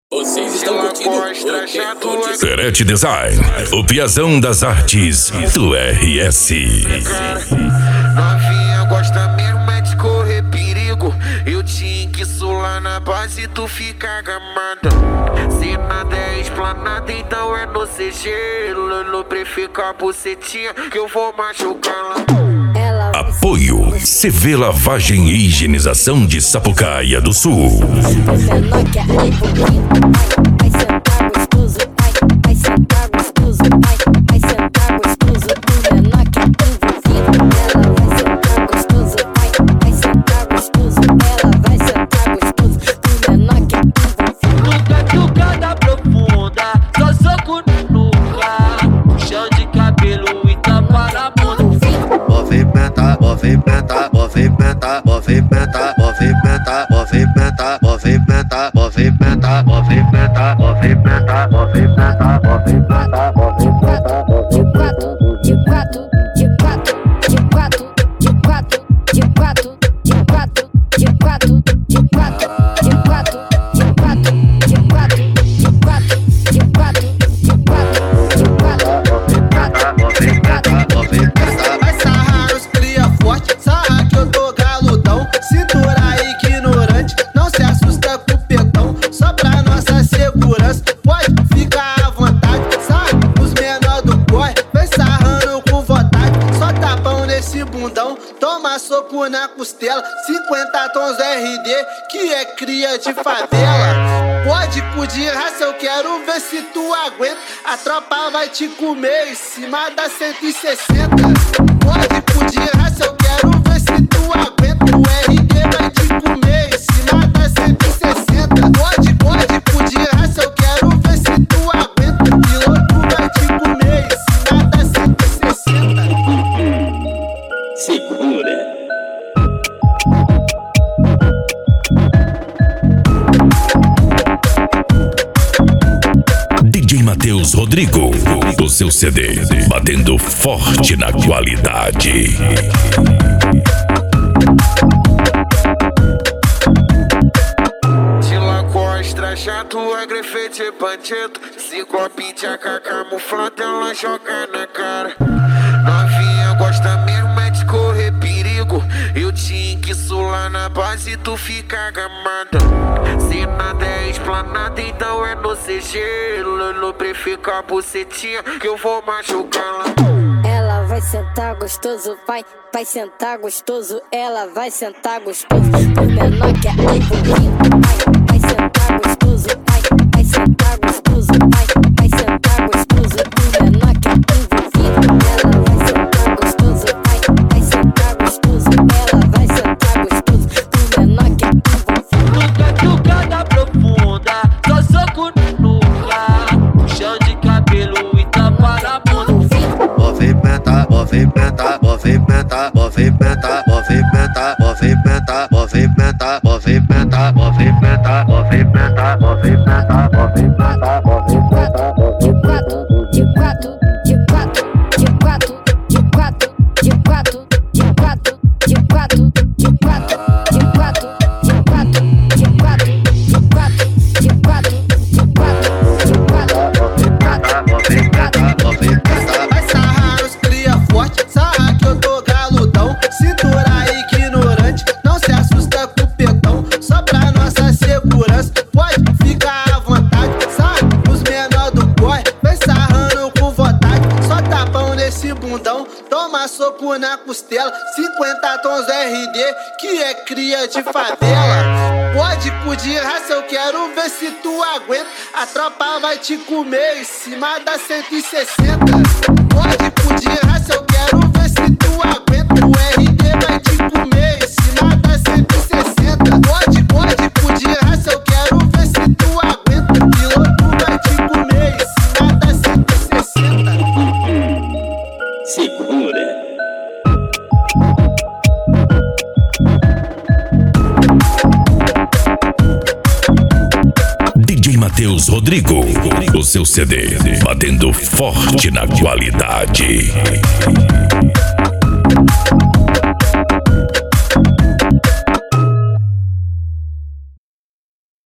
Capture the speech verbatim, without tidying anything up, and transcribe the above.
Vocês estão curtindo Ferete Design, o piazão das artes do R S. Novinha gosta mesmo é de correr perigo. Eu te enquiço lá na base, tu fica gamada. Se nada é esplanada, então é no C G. Lolo prefeito a bucetinha que eu vou machucá-la. Apoio C V Lavagem e Higienização de Sapucaia do Sul. Movimenta, movimenta, movimenta, movimenta, movimenta, movimenta, movimenta, movimenta, movimenta, movimenta, movimenta, movimenta, movimenta. De quatro, de quatro, de quatro, de quatro, de quatro, de quatro, de quatro, de quatro, de quatro, de quatro, de quatro, de quatro, de quatro, de quatro, de quatro, movimenta, movimenta, movimenta. Vai sarrar os cria forte, sarra que eu tô galudão. Cintura ignorante, não se assusta com o petão. Só pra nossa segurança, pode ficar à vontade. Sarra os menor do corre, vem sarrando com vontade. Só tapão nesse bundão, toma soco na costela. Cinquenta tons R D, que é cria de favela. Pode pedir raça, eu quero ver se tu aguenta. A tropa vai te comer em cima da cento e sessenta. Pode pedir raça, eu quero ver se tu aguenta. O R D vai te comer em cima da cento e sessenta. Pode, pode pedir raça, eu quero ver se tu aguenta. O piloto vai te comer em cima da cento e sessenta. Segura. D J Matheus Rodrigo, o seu C D, batendo forte na qualidade. De Lacoste, chato, agrefete, bandido. Se copinha camuflado, ela joga na cara. Novinha gosta mesmo é de correr perigo. Eu te enquiço lá na base, tu fica gamada. Se nada é esplanada, então é no C G. Lolo prefeito a bucetinha que eu vou machucá-la. Ela vai sentar gostoso, vai, vai sentar gostoso. Ela vai sentar gostoso. Por menor que é envolvido, vai, vai sentar gostoso, vai, vai sentar gostoso, vai, vai sentar gostoso. Por menor que é envolvido, ela vai sentar gostoso, vai, vai sentar gostoso. Ela vai sentar gostoso. Por menor que é envolvido. Nunca trucada profunda, só soco no nuca. Chão de cabelo e tapa na bunda. Movimenta, movimenta, movimenta, movimenta, movimenta, movimenta, movimenta, movimenta, movimenta, movimenta, movimenta, movimenta, movimenta. De quatro, de quatro, de quatro, de quatro, de quatro, de quatro, de quatro, de quatro, de quatro, de quatro, de quatro, de quatro, de quatro, de quatro, de quatro, de quatro. Vai sarrar os cria forte, sarra que eu tô galudão. Cintura ignorante, não se assusta com o petão. Só pra nossa segurança, pode ficar à vontade. Sarra os menor do corre, vem sarrando com vontade. Só tapão nesse bundão, toma soco na costela. Cinquenta tons R D, que é cria de favela. Pode pedir raça, eu quero ver se tu aguenta. A tropa vai te comer em cima da cento e sessenta. Pode pedir raça, eu quero ver se tu aguenta. O R D vai te comer em cima da cento e sessenta. Pode, pode pedir raça, eu quero ver se tu aguenta. O piloto vai te comer em cima da cento e sessenta. Segura. D J Matheus Rodrigo, o seu C D, batendo forte na qualidade.